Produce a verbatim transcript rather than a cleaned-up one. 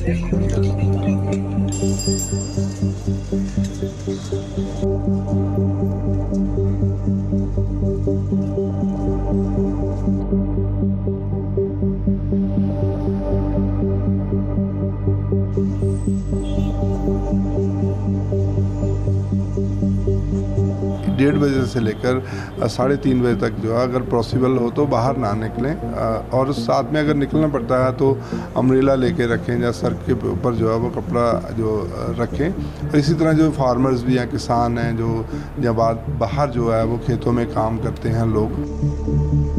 डेढ़ बजे से लेकर साढ़े तीन बजे तक जो है अगर पॉसिबल हो तो बाहर ना निकलें, और साथ में अगर निकलना पड़ता है तो अम्ब्रेला लेके रखें या सर के ऊपर जो है वो कपड़ा जो रखें। और इसी तरह जो फार्मर्स भी हैं, किसान हैं जो या बाहर जो है वो खेतों में काम करते हैं लोग,